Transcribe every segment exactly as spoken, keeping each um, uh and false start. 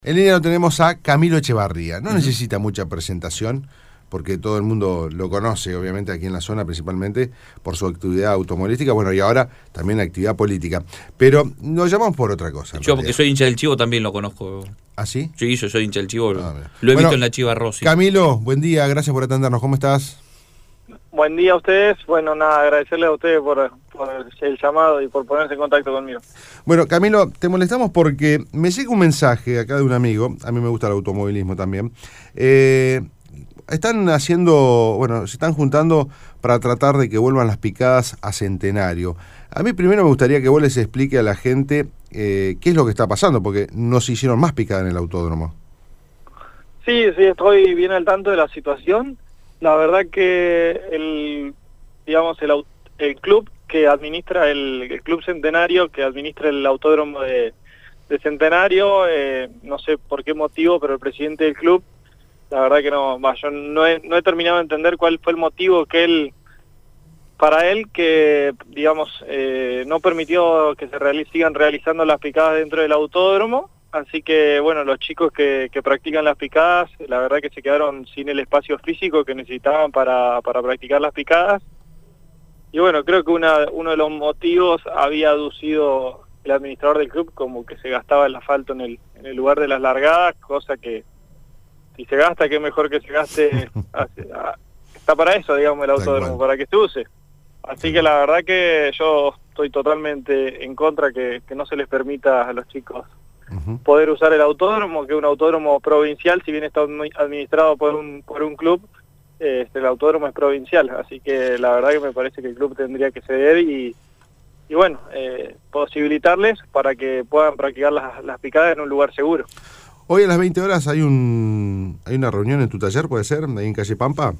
En línea lo tenemos a Camilo Echevarría. No uh-huh. necesita mucha presentación, porque todo el mundo lo conoce, obviamente, aquí en la zona, principalmente por su actividad automovilística, bueno, y ahora también actividad política. Pero nos llamamos por otra cosa. Yo, porque soy hincha del Chivo, también lo conozco. ¿Ah, sí? Sí, yo soy hincha del Chivo, Ah, lo he bueno, visto en la Chiva Rossi. Camilo, buen día, gracias por atendernos, ¿cómo estás? Buen día a ustedes. Bueno, nada, agradecerles a ustedes por, por el llamado y por ponerse en contacto conmigo. Bueno, Camilo, te molestamos porque me llega un mensaje acá de un amigo, a mí me gusta el automovilismo también. Eh, están haciendo, bueno, se están juntando para tratar de que vuelvan las picadas a Centenario. A mí primero me gustaría que vos les explique a la gente eh, qué es lo que está pasando, porque no se hicieron más picadas en el autódromo. Sí, sí, estoy bien al tanto de la situación. La verdad que el, digamos, el, el club que administra, el, el Club Centenario, que administra el autódromo de, de Centenario, eh, no sé por qué motivo, pero el presidente del club, la verdad que no, bah, yo no he, no he terminado de entender cuál fue el motivo que él, para él, que, digamos, eh, no permitió que se realiz, sigan realizando las picadas dentro del autódromo. Así que, bueno, los chicos que, que practican las picadas, la verdad que se quedaron sin el espacio físico que necesitaban para, para practicar las picadas. Y bueno, creo que una, uno de los motivos había aducido el administrador del club como que se gastaba el asfalto en el, en el lugar de las largadas, cosa que si se gasta, qué mejor que se gaste, está para eso, digamos, el autódromo, para que se use. Así que la verdad que yo estoy totalmente en contra que, que no se les permita a los chicos poder usar el autódromo, que es un autódromo provincial, si bien está administrado por un por un club, eh, el autódromo es provincial, así que la verdad que me parece que el club tendría que ceder y, y bueno, eh, posibilitarles para que puedan practicar las, las picadas en un lugar seguro. Hoy a las veinte horas hay un hay una reunión en tu taller, ¿puede ser? Ahí en calle Pampa.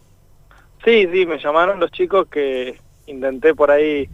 Sí, sí, me llamaron los chicos que intenté por ahí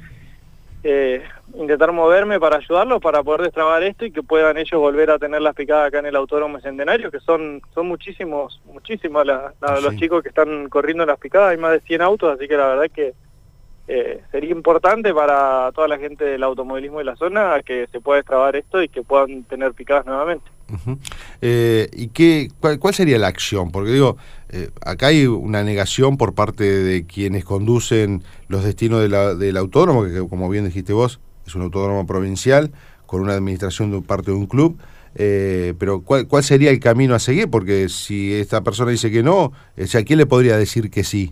Eh, intentar moverme para ayudarlos, para poder destrabar esto y que puedan ellos volver a tener las picadas acá en el autódromo Centenario, que son son muchísimos, muchísimos la, la, sí. los chicos que están corriendo las picadas, hay más de cien autos, así que la verdad que eh, sería importante para toda la gente del automovilismo de la zona que se pueda destrabar esto y que puedan tener picadas nuevamente. Uh-huh. eh, ¿Y qué, cuál, cuál sería la acción? Porque digo, eh, acá hay una negación por parte de quienes conducen los destinos de la, del autódromo, que como bien dijiste vos, es un autódromo provincial con una administración de parte de un club, eh, pero ¿cuál, ¿cuál sería el camino a seguir? Porque si esta persona dice que no, o sea, ¿quién le podría decir que sí?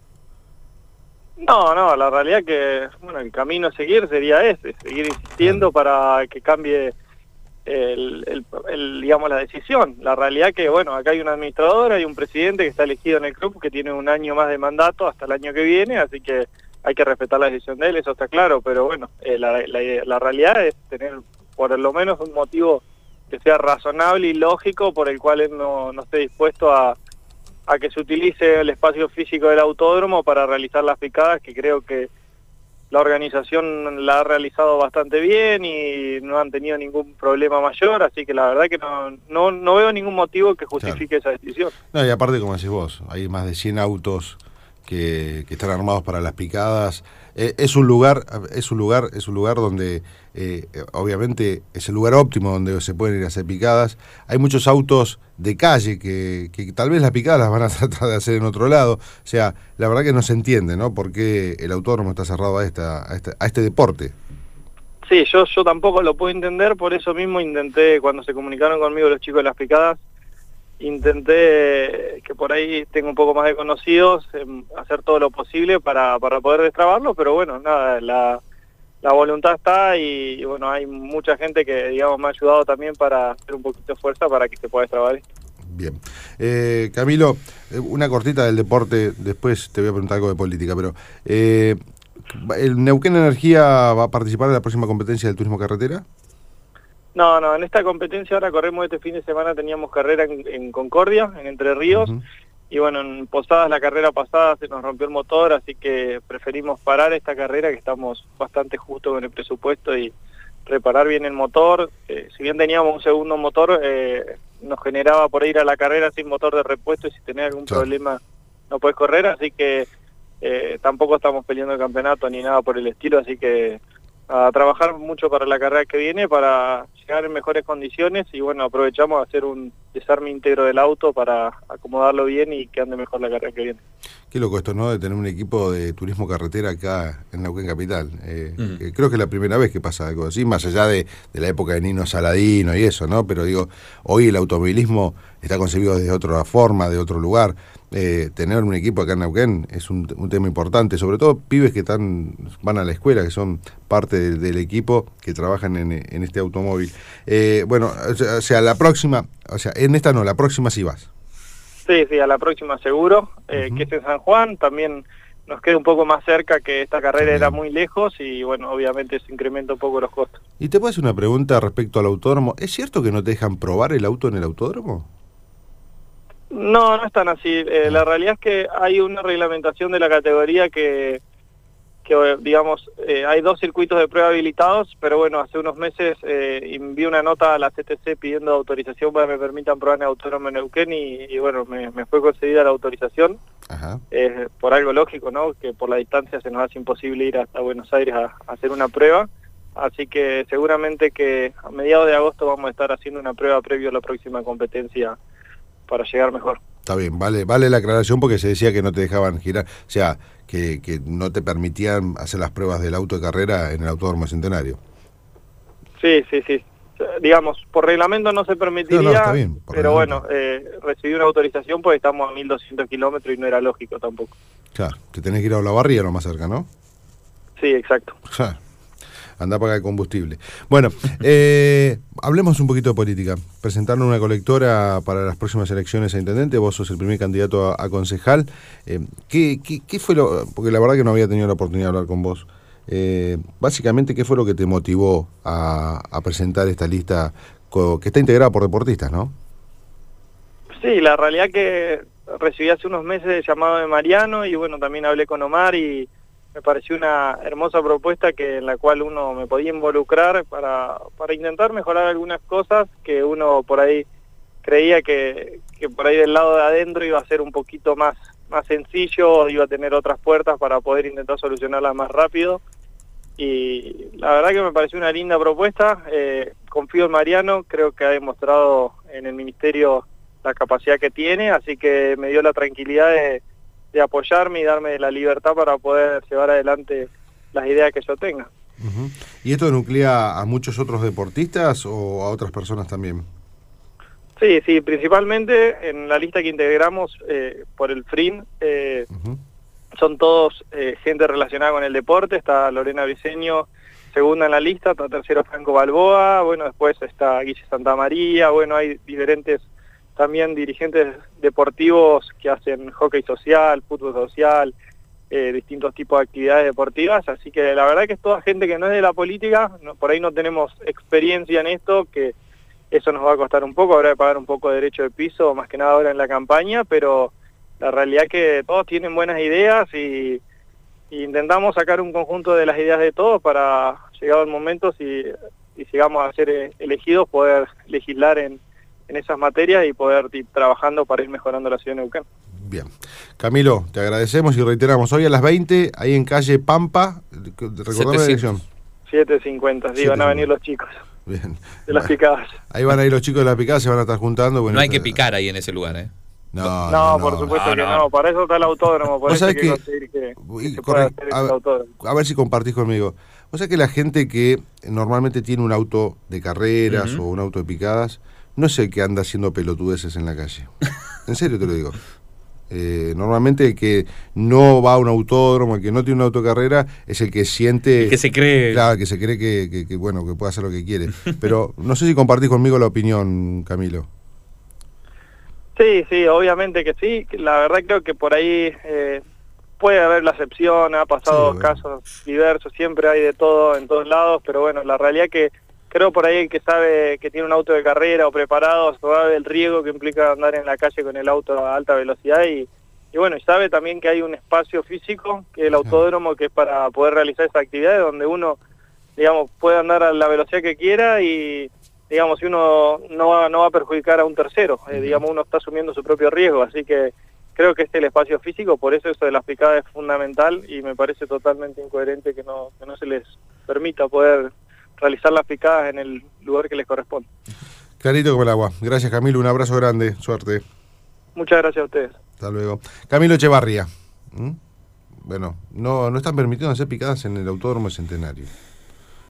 No, no, la realidad que bueno, el camino a seguir sería ese, seguir insistiendo ah. para que cambie El, el, el, digamos, la decisión. La realidad que, bueno, acá hay un administrador, hay un presidente que está elegido en el club, que tiene un año más de mandato hasta el año que viene, así que hay que respetar la decisión de él, eso está claro, pero bueno, eh, la, la, la realidad es tener por lo menos un motivo que sea razonable y lógico por el cual él no, no esté dispuesto a, a que se utilice el espacio físico del autódromo para realizar las picadas, que creo que la organización la ha realizado bastante bien y no han tenido ningún problema mayor, así que la verdad que no no, no veo ningún motivo que justifique claro. esa decisión. No, y aparte, como decís vos, hay más de cien autos que, que están armados para las picadas. Eh, es un lugar, es un lugar, es un lugar donde eh, obviamente es el lugar óptimo donde se pueden ir a hacer picadas. Hay muchos autos de calle que, que tal vez las picadas las van a tratar de hacer en otro lado. O sea, la verdad que no se entiende, ¿no? Por qué el autódromo está cerrado a esta, a este, a este deporte. Sí, yo, yo tampoco lo puedo entender, por eso mismo intenté, cuando se comunicaron conmigo los chicos de las picadas, intenté que por ahí tengo un poco más de conocidos, eh, hacer todo lo posible para, para poder destrabarlo, pero bueno, nada, la, la voluntad está y, y bueno, hay mucha gente que, digamos, me ha ayudado también para hacer un poquito de fuerza para que se pueda destrabar esto. Bien. Eh, Camilo, una cortita del deporte, después te voy a preguntar algo de política, pero eh, ¿el Neuquén Energía va a participar en la próxima competencia del turismo carretera? No, no, en esta competencia ahora corremos este fin de semana, teníamos carrera en, en Concordia, en Entre Ríos, uh-huh. y bueno, en Posadas la carrera pasada se nos rompió el motor, así que preferimos parar esta carrera, que estamos bastante justo con el presupuesto, y reparar bien el motor. Eh, si bien teníamos un segundo motor, eh, nos generaba por ir a la carrera sin motor de repuesto, y si tenés algún sí. problema no podés correr, así que eh, tampoco estamos peleando el campeonato ni nada por el estilo, así que a trabajar mucho para la carrera que viene, para llegar en mejores condiciones y bueno, aprovechamos a hacer un desarme íntegro del auto para acomodarlo bien y que ande mejor la carrera que viene. Qué loco esto, ¿no? De tener un equipo de turismo carretera acá en Neuquén Capital. Eh, Uh-huh. eh, creo que es la primera vez que pasa algo así, más allá de, de la época de Nino Saladino y eso, ¿no? Pero digo, hoy el automovilismo está concebido desde otra forma, de otro lugar. Eh, tener un equipo acá en Neuquén es un, un tema importante, sobre todo pibes que están, van a la escuela, que son parte de, del equipo que trabajan en, en este automóvil. Eh, bueno, o sea, o sea, la próxima, o sea, en esta no, la próxima sí vas. Sí, sí, a la próxima seguro, eh, Uh-huh. que es en San Juan, también nos queda un poco más cerca, que esta carrera También. era muy lejos y bueno, obviamente se incrementa un poco los costos. Y te puedo hacer una pregunta respecto al autódromo. ¿Es cierto que no te dejan probar el auto en el autódromo? No, no es tan así. Eh, la realidad es que hay una reglamentación de la categoría que, que digamos, eh, hay dos circuitos de prueba habilitados, pero bueno, hace unos meses eh, envié una nota a la C T C pidiendo autorización para que me permitan probar en el autódromo en Neuquén y, y bueno, me, me fue concedida la autorización, Ajá. eh, por algo lógico, ¿no? Que por la distancia se nos hace imposible ir hasta Buenos Aires a, a hacer una prueba, así que seguramente que a mediados de agosto vamos a estar haciendo una prueba previo a la próxima competencia para llegar mejor. Está bien, vale, vale la aclaración porque se decía que no te dejaban girar, o sea, que, que no te permitían hacer las pruebas del auto de carrera en el Autódromo Centenario. Sí, sí, sí. Digamos, por reglamento no se permitiría, No, no, está bien, por pero reglamento. bueno, eh, recibí una autorización porque estamos a mil doscientos kilómetros y no era lógico tampoco. Claro, te tenés que ir a Olavarría, lo más cerca, ¿no? Sí, exacto. Claro. Andá a pagar el combustible. Bueno, eh, hablemos un poquito de política. Presentaron una colectora para las próximas elecciones a intendente, vos sos el primer candidato a, a concejal. Eh, ¿qué, qué, ¿Qué fue lo...? Porque la verdad que no había tenido la oportunidad de hablar con vos. Eh, básicamente, ¿qué fue lo que te motivó a, a presentar esta lista co- que está integrada por deportistas, no? Sí, la realidad que recibí hace unos meses el llamado de Mariano y bueno, también hablé con Omar y me pareció una hermosa propuesta que en la cual uno me podía involucrar para, para intentar mejorar algunas cosas que uno por ahí creía que, que por ahí del lado de adentro iba a ser un poquito más, más sencillo, iba a tener otras puertas para poder intentar solucionarlas más rápido. Y la verdad que me pareció una linda propuesta, eh, confío en Mariano, creo que ha demostrado en el ministerio la capacidad que tiene, así que me dio la tranquilidad de, de apoyarme y darme la libertad para poder llevar adelante las ideas que yo tenga. Uh-huh. ¿Y esto nuclea a muchos otros deportistas o a otras personas también? Sí, sí, principalmente en la lista que integramos eh, por el F R I N, eh, Uh-huh. son todos eh, gente relacionada con el deporte, está Lorena Briceño, segunda en la lista, está tercero Franco Balboa, bueno, después está Guille Santamaría, bueno, hay diferentes también dirigentes deportivos que hacen hockey social, fútbol social, eh, distintos tipos de actividades deportivas, así que la verdad que es toda gente que no es de la política, no, por ahí no tenemos experiencia en esto, que eso nos va a costar un poco, habrá que pagar un poco de derecho de piso, más que nada ahora en la campaña, pero la realidad es que todos tienen buenas ideas y, y intentamos sacar un conjunto de las ideas de todos para, llegado el momento, si, si llegamos a ser eh, elegidos, poder legislar en, en esas materias y poder ir trabajando para ir mejorando la ciudad de Neuquén. Bien. Camilo, te agradecemos y reiteramos, hoy a las veinte, ahí en calle Pampa, recordar la dirección. siete cincuenta, sí, van a venir los chicos Bien. de las picadas. Ahí van a ir los chicos de las picadas, se van a estar juntando. Bueno, No hay que te- picar ahí en ese lugar, ¿eh? No, No, no, por no. supuesto no, que no. no, para eso está el autódromo, por Vos eso hay sabés que que- conseguir que, Y que se pueda corre- hacer a, el autódromo. a ver si compartís conmigo. O sea que la gente que normalmente tiene un auto de carreras Ujú. o un auto de picadas, no es el que anda haciendo pelotudeces en la calle. En serio te lo digo. Eh, normalmente el que no va a un autódromo, el que no tiene un auto de carrera, es el que siente... El que se cree... Claro, que se cree que, que, que, bueno, que puede hacer lo que quiere. Pero no sé si compartís conmigo la opinión, Camilo. Sí, sí, obviamente que sí. La verdad creo que por ahí eh, puede haber la excepción, ha pasado Sí, bueno. casos diversos, siempre hay de todo en todos lados, pero bueno, la realidad que creo por ahí el que sabe que tiene un auto de carrera o preparado, sabe el riesgo que implica andar en la calle con el auto a alta velocidad y, y bueno, y sabe también que hay un espacio físico, que es el autódromo, que es para poder realizar esa actividad donde uno, digamos, puede andar a la velocidad que quiera y digamos, si uno no va, no va a perjudicar a un tercero, eh, digamos, uno está asumiendo su propio riesgo, así que creo que este es el espacio físico, por eso eso de las picadas es fundamental y me parece totalmente incoherente que no, que no se les permita poder realizar las picadas en el lugar que les corresponde. Clarito como el agua. Gracias, Camilo, un abrazo grande, suerte. Muchas gracias a ustedes. Hasta luego. Camilo Echevarría. ¿Mm? Bueno, no, no están permitiendo hacer picadas en el Autódromo Centenario.